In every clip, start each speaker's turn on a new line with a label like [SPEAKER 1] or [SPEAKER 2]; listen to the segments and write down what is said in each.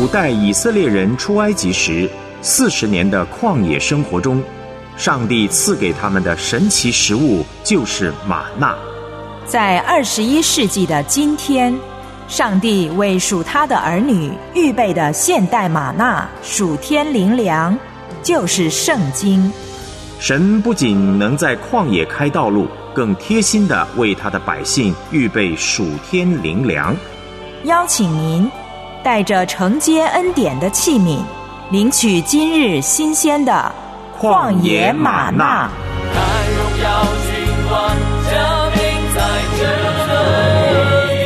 [SPEAKER 1] 带以色列人出埃及时40年的旷野生活中，上帝赐给他们的神奇食物就是玛纳。
[SPEAKER 2] 在21世纪的今天，上帝为属他的儿女预备的现代玛纳属天灵粮，就是圣经。
[SPEAKER 1] 神不仅能在旷野开道路，更贴心地为他的百姓预备属天灵粮。
[SPEAKER 2] 邀请您带着承接恩典的器皿，领取今日新鲜的旷野玛纳。
[SPEAKER 3] 看荣耀君王降临在这里。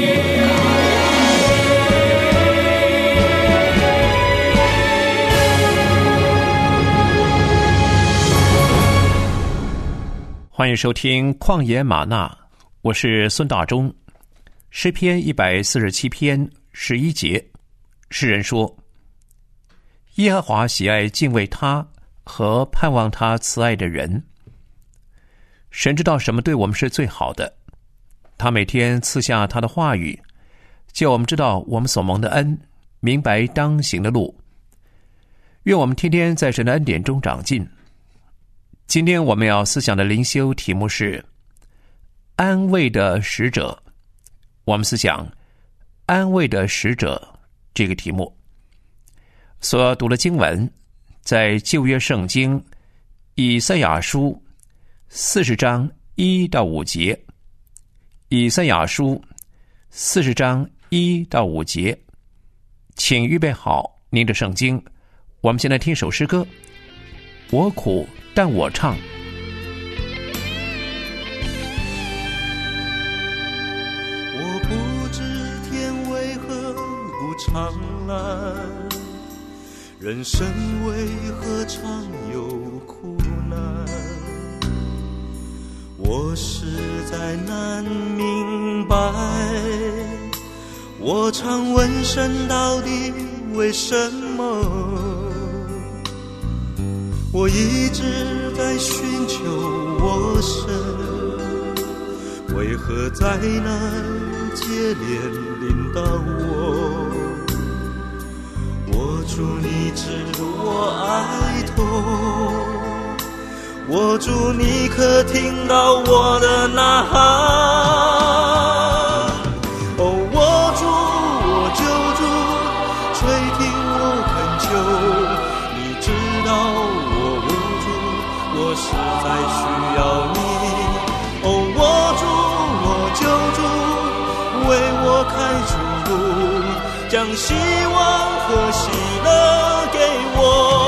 [SPEAKER 4] 欢迎收听旷野玛纳，我是孙大中。诗篇147篇11节，诗人说：耶和华喜爱敬畏他和盼望他慈爱的人。神知道什么对我们是最好的，他每天赐下他的话语，叫我们知道我们所蒙的恩，明白当行的路。愿我们天天在神的恩典中长进。今天我们要思想的灵修题目是安慰的使者。我们思想安慰的使者这个题目。所读的经文在旧约圣经以赛亚书40章1到5节。以赛亚书40章1到5节。请预备好您的圣经，我们先来听首诗歌。我苦但我唱。
[SPEAKER 5] 我不知天为何不常蓝，人生为何常有苦难，我实在难明白，我常问神到底为什么，我一直在寻求我神，为何灾难接连临到我？我主你知我哀痛，我主你可听到我的呐喊？哦，我主我救主，垂听我恳求，你知道我实在需要你，哦，我主，我救主，为我开出路，将希望和喜乐给我。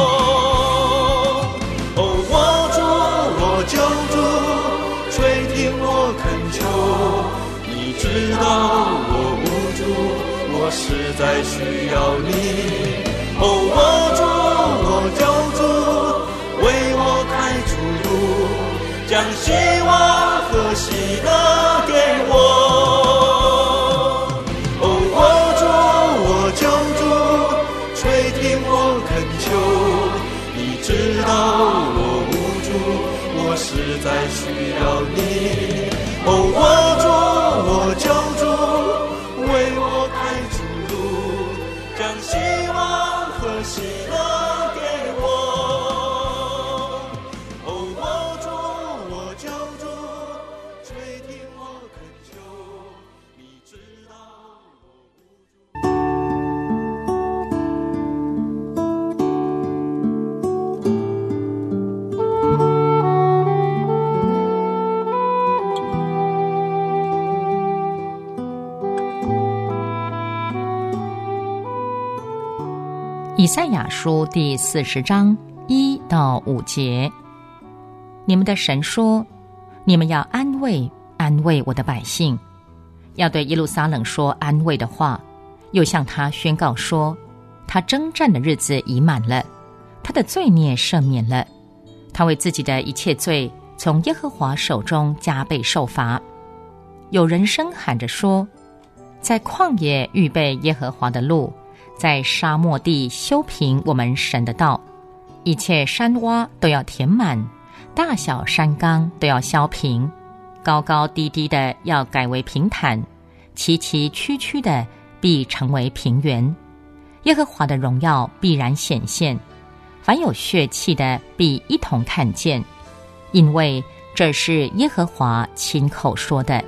[SPEAKER 5] 哦，我主，我救主，垂听我恳求，你知道我无助，我实在需要你。哦，我主，我救主，为我开出路，将希望和喜乐给我。哦，我主，我救主，垂听我恳求，你知道我无助，我实在需要你。哦，我主，我救主，为我开出路，将希望和喜乐给我。
[SPEAKER 6] 以赛亚书第40章1到5节。你们的神说，你们要安慰安慰我的百姓，要对耶路撒冷说安慰的话，又向他宣告说，他征战的日子已满了，他的罪孽赦免了，他为自己的一切罪从耶和华手中加倍受罚。有人声喊着说，在旷野预备耶和华的路，在沙漠地修平我们神的道，一切山洼都要填满，大小山冈都要削平，高高低低的要改为平坦，崎崎岖岖的必成为平原。 耶和华的荣耀必然显现，凡有血气的必一同看见，因为这是耶和华亲口说的。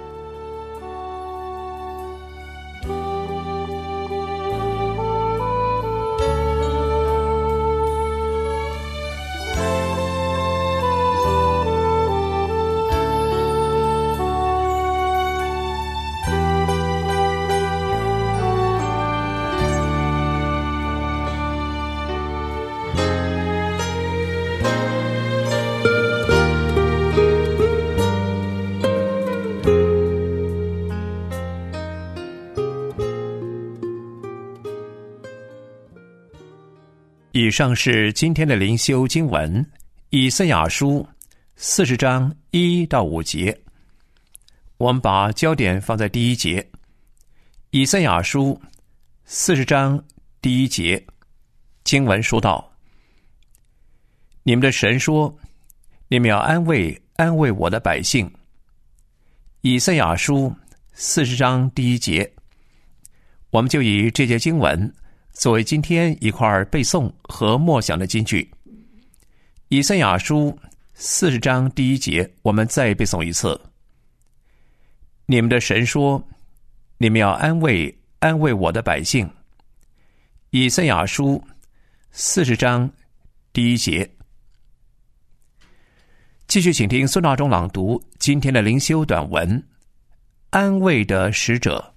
[SPEAKER 4] 以上是今天的灵修经文，以赛亚书40章1到5节。我们把焦点放在第1节。以赛亚书40章第1节，经文说道：你们的神说，你们要安慰安慰我的百姓。以赛亚书40章第1节，我们就以这节经文作为今天一块背诵和默想的金句。以赛亚书40章第1节，我们再背诵一次。你们的神说，你们要安慰安慰我的百姓。以赛亚书40章第1节。继续请听孙大中朗读今天的灵修短文，安慰的使者。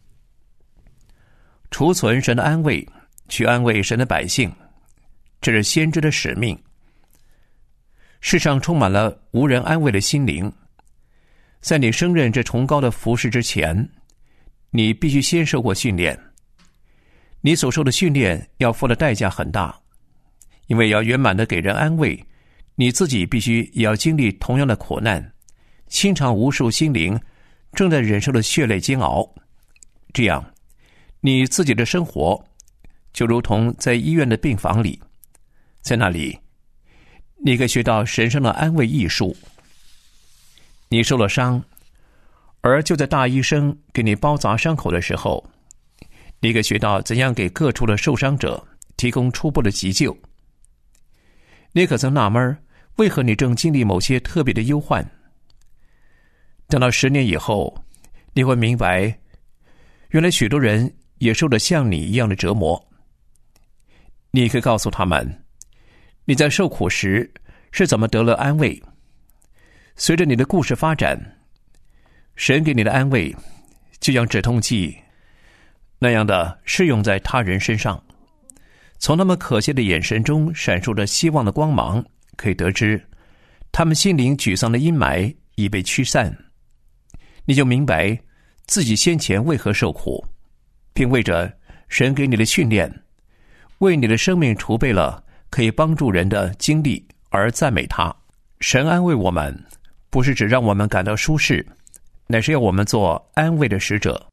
[SPEAKER 4] 储存神的安慰，去安慰神的百姓，这是先知的使命。世上充满了无人安慰的心灵，在你升任这崇高的服事之前，你必须先受过训练。你所受的训练要付的代价很大，因为要圆满的给人安慰，你自己必须也要经历同样的苦难，清偿无数心灵正在忍受的血泪煎熬。这样你自己的生活就如同在医院的病房里，在那里你可以学到神圣的安慰艺术。你受了伤，而就在大医生给你包扎伤口的时候，你可以学到怎样给各处的受伤者提供初步的急救。你可曾纳闷，为何你正经历某些特别的忧患？等到10年以后，你会明白，原来许多人也受着像你一样的折磨。你可以告诉他们，你在受苦时是怎么得了安慰。随着你的故事发展，神给你的安慰就像止痛剂那样的适用在他人身上。从他们可惜的眼神中闪烁着希望的光芒，可以得知他们心灵沮丧的阴霾已被驱散。你就明白自己先前为何受苦，并为着神给你的训练，为你的生命储备了可以帮助人的经历而赞美他。神安慰我们，不是只让我们感到舒适，乃是要我们做安慰的使者。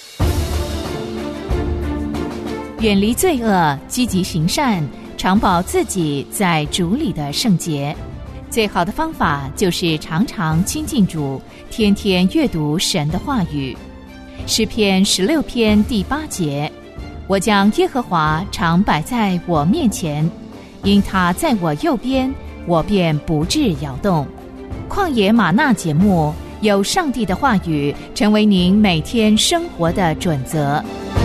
[SPEAKER 7] 远离罪恶，积极行善，常保自己在主里的圣洁。最好的方法就是常常亲近主，天天阅读神的话语。诗篇16篇第8节，我将耶和华常摆在我面前，因他在我右边，我便不致摇动。旷野吗哪节目，有上帝的话语成为您每天生活的准则。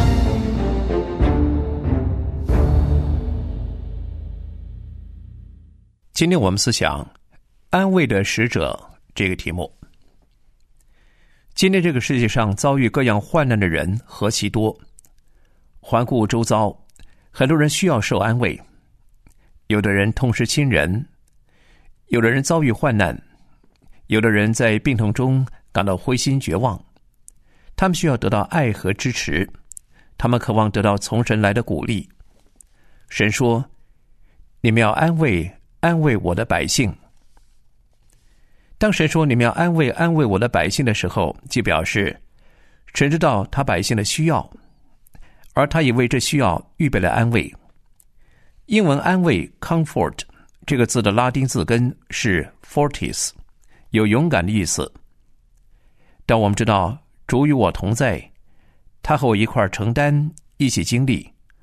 [SPEAKER 4] 今天我们思想安慰的使者这个题目。今天这个世界上遭遇各样患难的人何其多，环顾周遭，很多人需要受安慰。有的人痛失亲人，有的人遭遇患难，有的人在病痛中感到灰心绝望。他们需要得到爱和支持，他们渴望得到从神来的鼓励。神说，你们要安慰安慰我的百姓。当神说你们要安慰安慰我的百姓的时候，即表示神知道他百姓的需要，而他也为这需要预备了安慰。英文安慰 comfort 这个字的拉丁字根是 fortis， 有勇敢的意思。但我们知道主与我同在，他和我一块承担，一起经历，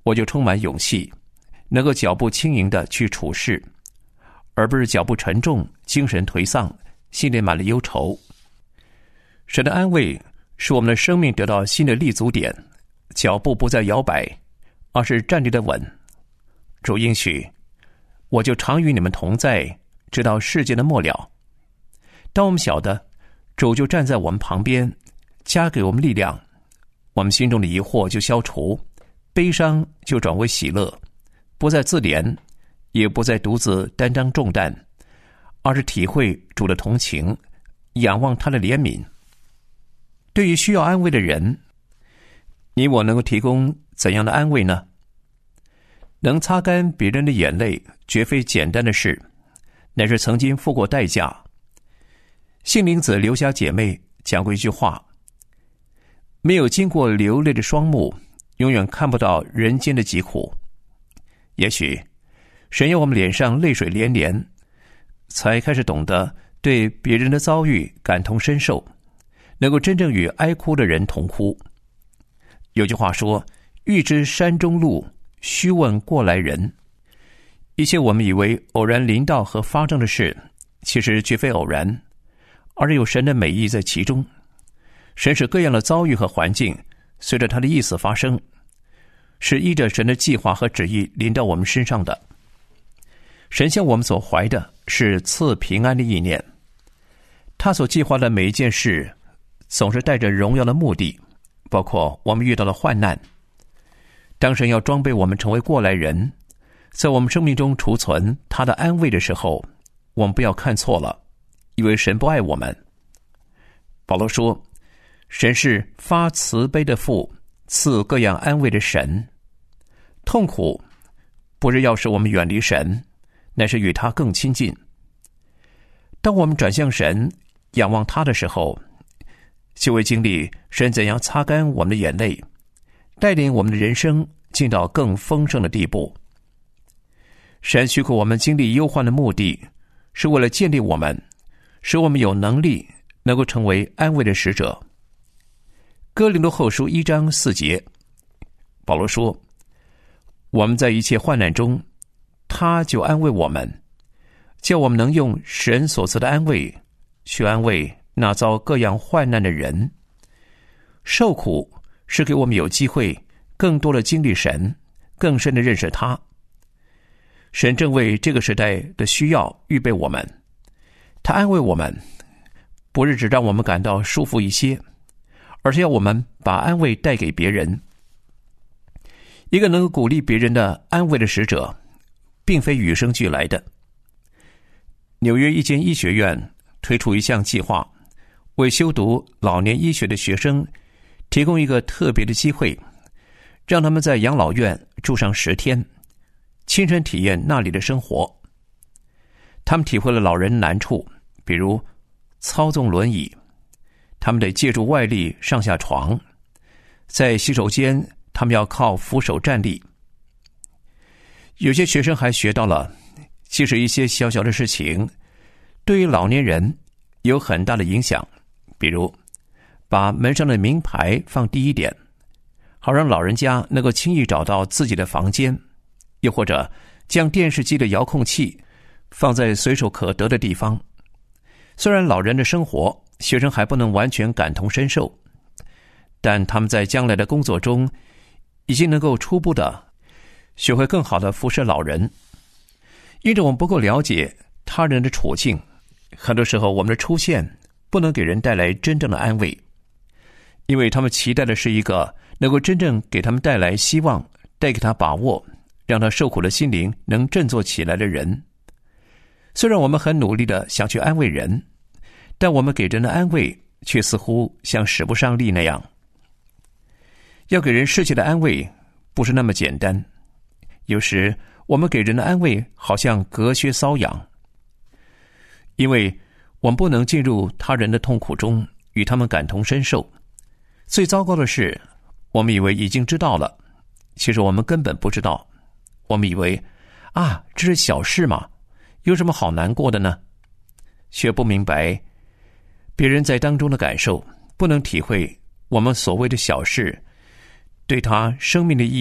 [SPEAKER 4] 我就充满勇气，能够脚步轻盈地去处事，而不是脚步沉重，精神颓丧，心里满了忧愁。神的安慰使我们的生命得到新的立足点，脚步不再摇摆，而是站立的稳。主应许，我就常与你们同在，直到世界的末了。当我们晓得主就站在我们旁边，加给我们力量，我们心中的疑惑就消除，悲伤就转为喜乐，不再自怜，也不再独自担当重担，而是体会主的同情，仰望他的怜悯。对于需要安慰的人，你我能够提供怎样的安慰呢？能擦干别人的眼泪绝非简单的事，乃是曾经付过代价。杏林子刘家姐妹讲过一句话，没有经过流泪的双目，永远看不到人间的疾苦。也许神要我们脸上泪水连连，才开始懂得对别人的遭遇感同身受，能够真正与哀哭的人同哭。有句话说，欲知山中路，须问过来人。一切我们以为偶然临到和发生的事，其实绝非偶然，而是有神的美意在其中。神使各样的遭遇和环境随着他的意思发生，是依着神的计划和旨意临到我们身上的。神向我们所怀的是赐平安的意念，他所计划的每一件事总是带着荣耀的目的，包括我们遇到了患难。当神要装备我们成为过来人，在我们生命中储存他的安慰的时候，我们不要看错了，以为神不爱我们。保罗说，神是发慈悲的父，赐各样安慰的神。痛苦不是要使我们远离神，乃是与他更亲近。当我们转向神，仰望他的时候，就会经历神怎样擦干我们的眼泪，带领我们的人生进到更丰盛的地步。神许可我们经历忧患的目的，是为了建立我们，使我们有能力能够成为安慰的使者。哥林多后书1章4节，保罗说，我们在一切患难中，他就安慰我们，叫我们能用神所赐的安慰去安慰那遭各样患难的人。受苦是给我们有机会更多的经历神，更深的认识他。神正为这个时代的需要预备我们，他安慰我们，不是只让我们感到舒服一些，而是要我们把安慰带给别人。一个能够鼓励别人的安慰的使者，并非与生俱来的。纽约一间医学院推出一项计划，为修读老年医学的学生提供一个特别的机会，让他们在养老院住上10天，亲身体验那里的生活。他们体会了老人难处，比如操纵轮椅，他们得借助外力上下床，在洗手间他们要靠扶手站立。有些学生还学到了，即使一些小小的事情对于老年人有很大的影响，比如把门上的名牌放低一点，好让老人家能够轻易找到自己的房间，又或者将电视机的遥控器放在随手可得的地方。虽然老人的生活学生还不能完全感同身受，但他们在将来的工作中已经能够初步的学会更好的服侍老人。因着我们不够了解他人的处境，很多时候我们的出现不能给人带来真正的安慰，因为他们期待的是一个能够真正给他们带来希望，带给他把握，让他受苦的心灵能振作起来的人。虽然我们很努力的想去安慰人，但我们给人的安慰却似乎像使不上力那样。要给人士气的安慰不是那么简单，有时我们给人的安慰好像隔靴搔痒，因为我们不能进入他人的痛苦中与他们感同身受。最糟糕的是，我们以为已经知道了，其实我们根本不知道。我们以为这是小事嘛，有什么好难过的呢？却不明白别人在当中的感受，不能体会我们所谓的小事对他生命的意义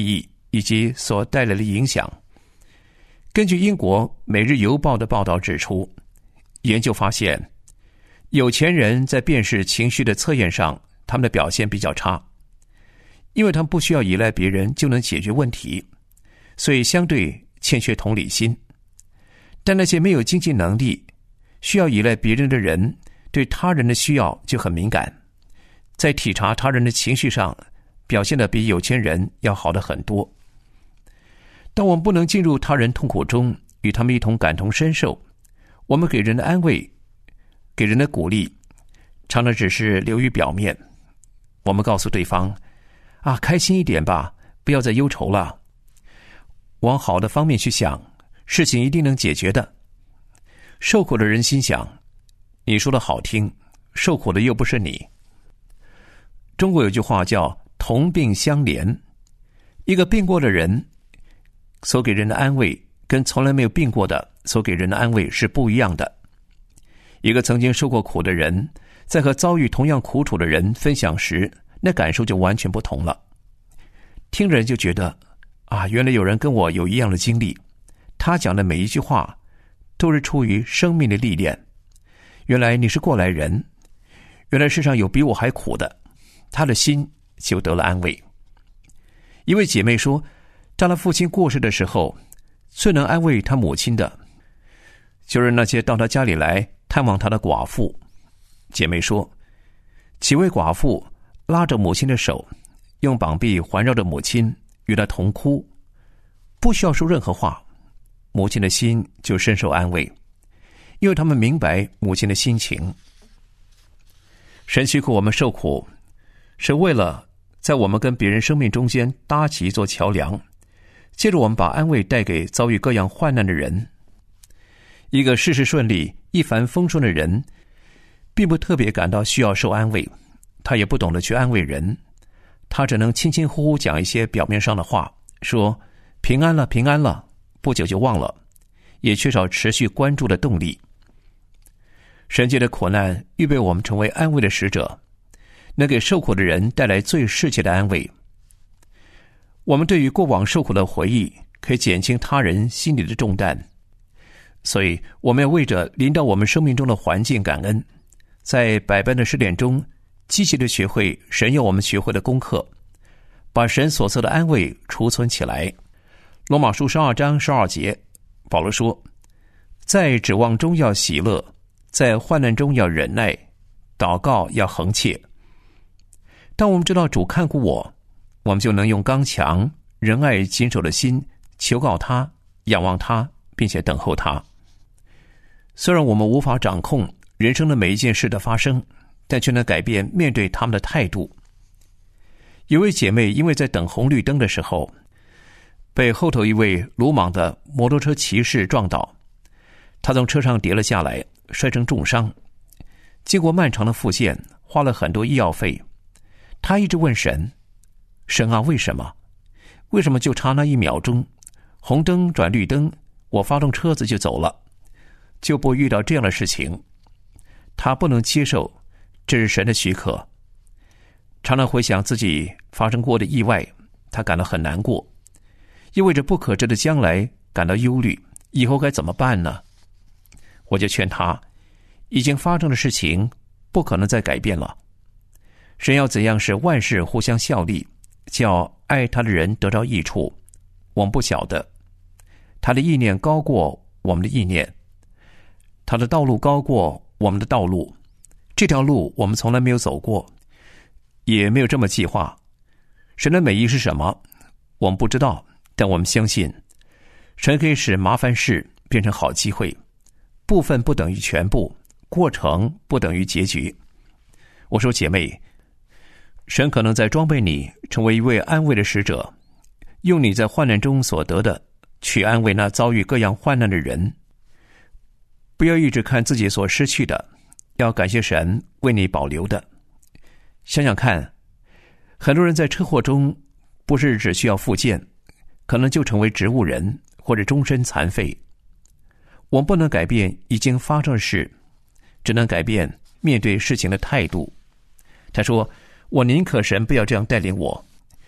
[SPEAKER 4] 以及所带来的影响。根据英国《每日邮报》的报道指出，研究发现，有钱人在辨识情绪的测验上，他们的表现比较差，因为他们不需要依赖别人就能解决问题，所以相对欠缺同理心。但那些没有经济能力、需要依赖别人的人，对他人的需要就很敏感，在体察他人的情绪上表现得比有钱人要好得很多。当我们不能进入他人痛苦中，与他们一同感同身受，我们给人的安慰、给人的鼓励，常常只是流于表面。我们告诉对方：开心一点吧，不要再忧愁了。往好的方面去想，事情一定能解决的。受苦的人心想：你说的好听，受苦的又不是你。中国有句话叫同病相怜，一个病过的人所给人的安慰，跟从来没有病过的所给人的安慰是不一样的。一个曾经受过苦的人，在和遭遇同样苦楚的人分享时，那感受就完全不同了。听着人就觉得原来有人跟我有一样的经历，他讲的每一句话都是出于生命的历练。原来你是过来人，原来世上有比我还苦的，他的心就得了安慰。一位姐妹说，当她父亲过世的时候，最能安慰她母亲的，就是那些到她家里来探望她的寡妇。姐妹说，几位寡妇拉着母亲的手，用膀臂环绕着母亲，与她同哭，不需要说任何话，母亲的心就深受安慰，因为他们明白母亲的心情。神许可我们受苦，是为了在我们跟别人生命中间搭起一座桥梁，接着我们把安慰带给遭遇各样患难的人。一个事事顺利、一帆风顺的人，并不特别感到需要受安慰，他也不懂得去安慰人，他只能轻轻呼呼讲一些表面上的话，说平安了，平安了，不久就忘了，也缺少持续关注的动力。神界的苦难预备我们成为安慰的使者，能给受苦的人带来最适切的安慰。我们对于过往受苦的回忆，可以减轻他人心里的重担，所以我们要为着临到我们生命中的环境感恩，在百般的试炼中积极地学会神要我们学会的功课，把神所赐的安慰储存起来。罗马书12章12节，保罗说，在指望中要喜乐，在患难中要忍耐，祷告要恒切。当我们知道主看顾我们就能用刚强、仁爱、谨守的心求告他、仰望他，并且等候他。虽然我们无法掌控人生的每一件事的发生，但却能改变面对他们的态度。有位姐妹因为在等红绿灯的时候，被后头一位鲁莽的摩托车骑士撞倒，她从车上跌了下来，摔成重伤。经过漫长的复健，花了很多医药费，她一直问神：神啊，为什么？为什么就差那1秒钟，红灯转绿灯，我发动车子就走了，就不遇到这样的事情？她不能接受这是神的许可。常常回想自己发生过的意外，她感到很难过，因为这不可知的将来感到忧虑，以后该怎么办呢？我就劝她，已经发生的事情不可能再改变了，神要怎样使万事互相效力，叫爱他的人得到益处，我们不晓得。他的意念高过我们的意念，他的道路高过我们的道路，这条路我们从来没有走过，也没有这么计划。神的美意是什么，我们不知道，但我们相信神可以使麻烦事变成好机会，部分不等于全部，过程不等于结局。我说姐妹，神可能在装备你成为一位安慰的使者，用你在患难中所得的去安慰那遭遇各样患难的人。不要一直看自己所失去的，要感谢神为你保留的。想想看，很多人在车祸中不是只需要复健，可能就成为植物人或者终身残废。我们不能改变已经发生的事，只能改变面对事情的态度。他说，我宁可神不要这样带领我，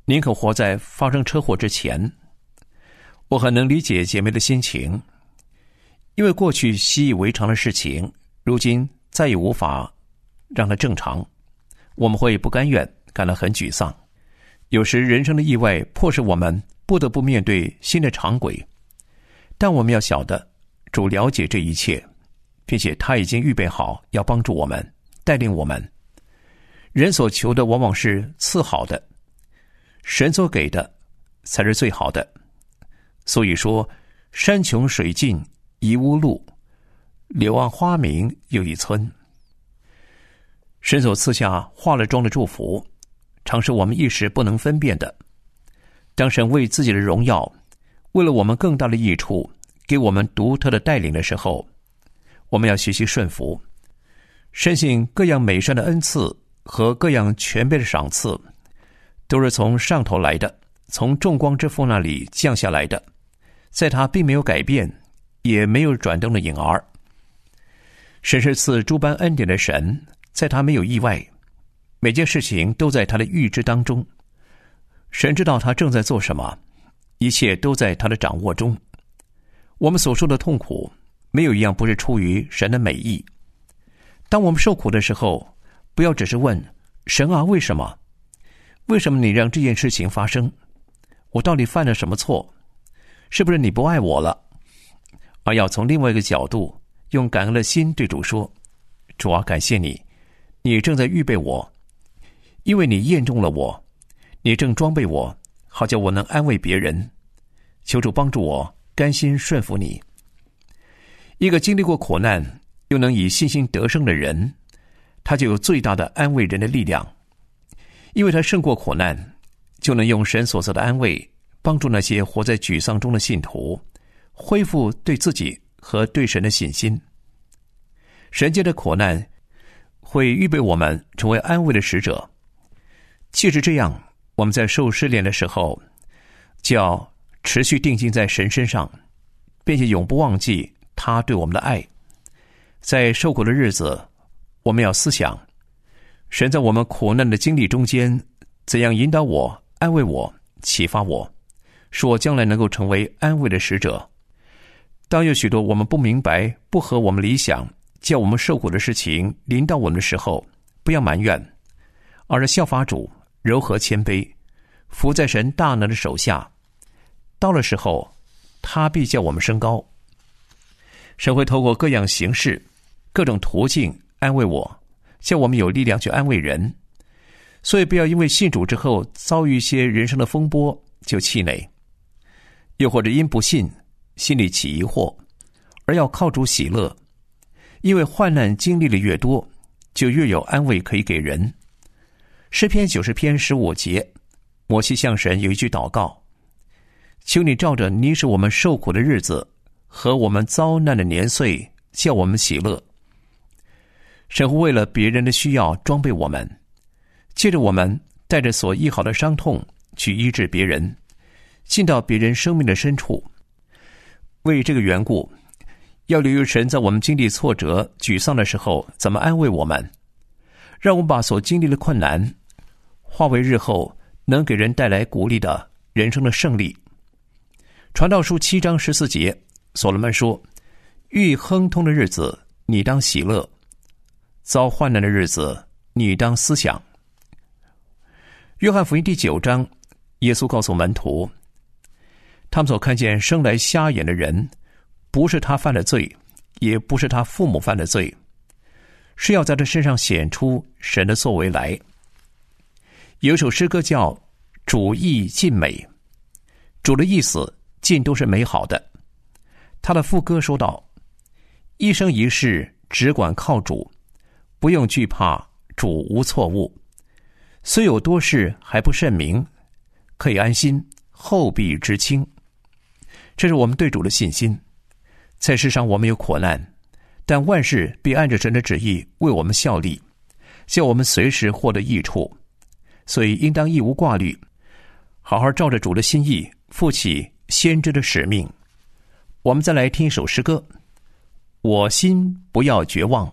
[SPEAKER 4] 宁可活在发生车祸之前。我很能理解姐妹的心情，因为过去习以为常的事情，如今再也无法让它正常，我们会不甘愿，感到很沮丧。有时人生的意外迫使我们不得不面对新的常轨，但我们要晓得，主了解这一切，并且他已经预备好要帮助我们，带领我们。人所求的往往是次好的，神所给的才是最好的。所以说，山穷水尽疑无路，柳暗花明又一村。神所赐下化了妆的祝福，常是我们一时不能分辨的。当神为自己的荣耀，为了我们更大的益处，给我们独特的带领的时候，我们要学习顺服，深信各样美善的恩赐和各样全备的赏赐，都是从上头来的，从众光之父那里降下来的，在他并没有改变，也没有转动的影儿。神是赐诸般恩典的神，在他没有意外，每件事情都在他的预知当中。神知道他正在做什么，一切都在他的掌握中。我们所受的痛苦，没有一样不是出于神的美意。当我们受苦的时候，不要只是问神啊，为什么？为什么你让这件事情发生？我到底犯了什么错？是不是你不爱我了？而要从另外一个角度，用感恩的心对主说，主啊，感谢你，你正在预备我，因为你验中了我，你正装备我，好叫我能安慰别人。求主帮助我甘心顺服你。一个经历过苦难又能以信心得胜的人，他就有最大的安慰人的力量，因为他胜过苦难，就能用神所赐的安慰帮助那些活在沮丧中的信徒恢复对自己和对神的信心。神界的苦难会预备我们成为安慰的使者。既是这样，我们在受试炼的时候，就要持续定睛在神身上，并且永不忘记他对我们的爱。在受苦的日子，我们要思想神在我们苦难的经历中间怎样引导我、安慰我、启发我，使我将来能够成为安慰的使者。当有许多我们不明白、不合我们理想、叫我们受苦的事情临到我们的时候，不要埋怨，而是效法主，柔和谦卑，伏在神大能的手下。到了时候，他必叫我们升高。神会透过各样形式、各种途径安慰我，叫我们有力量去安慰人。所以不要因为信主之后遭遇一些人生的风波就气馁，又或者因不信心里起疑惑，而要靠主喜乐。因为患难经历的越多，就越有安慰可以给人。诗篇90篇15节，摩西向神有一句祷告，求你照着你使我们受苦的日子和我们遭难的年岁，叫我们喜乐。神会为了别人的需要装备我们，借着我们带着所医好的伤痛去医治别人，进到别人生命的深处。为这个缘故，要留意神在我们经历挫折、沮丧的时候怎么安慰我们，让我们把所经历的困难化为日后能给人带来鼓励的人生的胜利。传道书7章14节，所罗门说，遇亨通的日子你当喜乐，遭患难的日子你当思想。约翰福音第9章，耶稣告诉门徒，他们所看见生来瞎眼的人，不是他犯了罪，也不是他父母犯了罪，是要在他身上显出神的作为来。有一首诗歌叫主意尽美，主的意思尽都是美好的。他的副歌说道，一生一世只管靠主，不用惧怕主无错误，虽有多事还不甚明，可以安心后必知清。这是我们对主的信心。在世上我们有苦难，但万事必按着神的旨意为我们效力，叫我们随时获得益处。所以应当一无挂虑，好好照着主的心意负起先知的使命。我们再来听一首诗歌，我心不要绝望。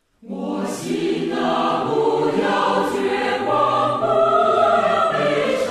[SPEAKER 3] 我心啊，不要绝望，不要悲伤。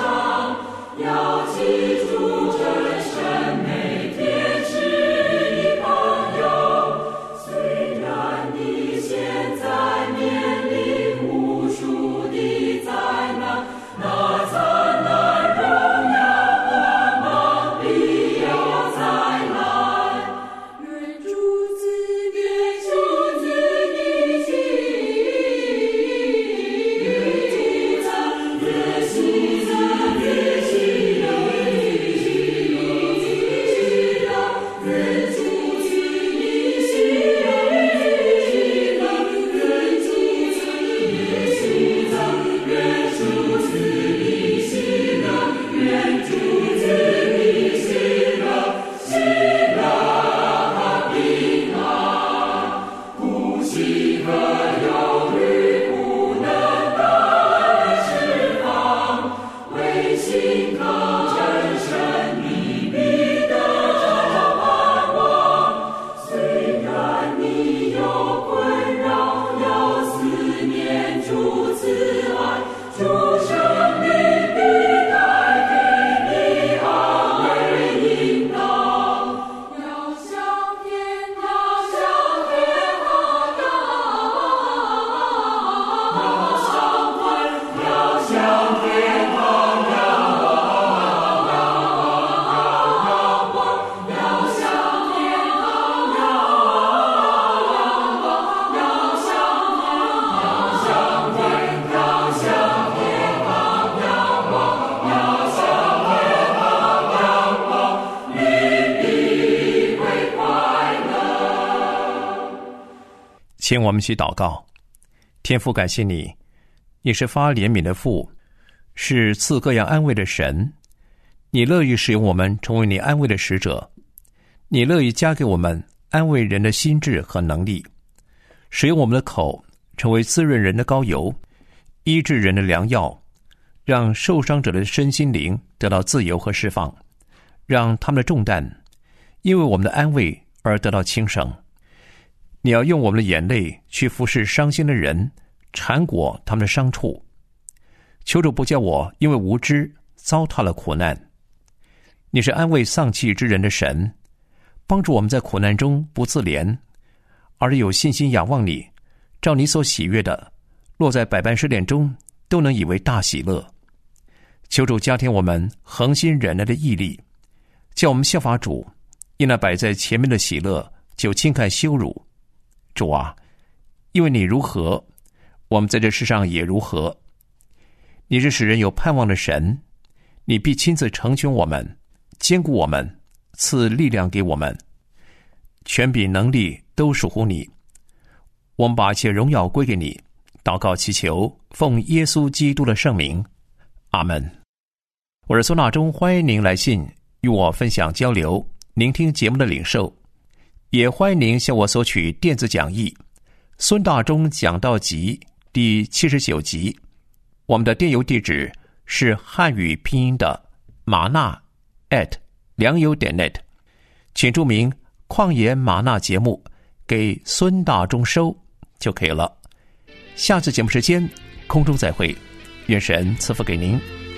[SPEAKER 4] 请我们一起祷告。天父，感谢你，你是发怜悯的父，是赐各样安慰的神。你乐意使用我们成为你安慰的使者，你乐意加给我们安慰人的心智和能力，使用我们的口成为滋润人的膏油，医治人的良药，让受伤者的身心灵得到自由和释放，让他们的重担因为我们的安慰而得到轻省。你要用我们的眼泪去服侍伤心的人，缠裹他们的伤处。求主不叫我因为无知糟蹋了苦难。你是安慰丧气之人的神，帮助我们在苦难中不自怜，而有信心仰望你，照你所喜悦的，落在百般试炼中都能以为大喜乐。求主加添我们恒心忍耐的毅力，叫我们效法主，因那摆在前面的喜乐就轻看羞辱。主啊，因为你如何，我们在这世上也如何。你是使人有盼望的神，你必亲自成全我们，坚固我们，赐力量给我们。权柄能力都属乎你，我们把一切荣耀归给你。祷告祈求，奉耶稣基督的圣名，阿们。我是孙大中，欢迎您来信与我分享交流，聆听节目的领受，也欢迎您向我索取电子讲义《孙大中讲道集》第79集。我们的电邮地址是汉语拼音的玛纳@良友.net，请注明旷野玛纳节目给孙大中收就可以了。下次节目时间空中再会，愿神赐福给您。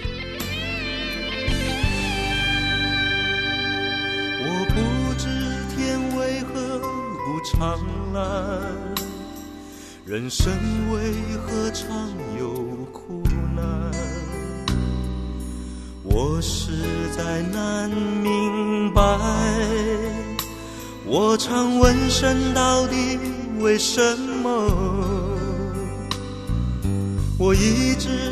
[SPEAKER 5] 我不知天为何不常蓝，人生为何常有苦难，我实在难明白，我常问神到底为什么，我一直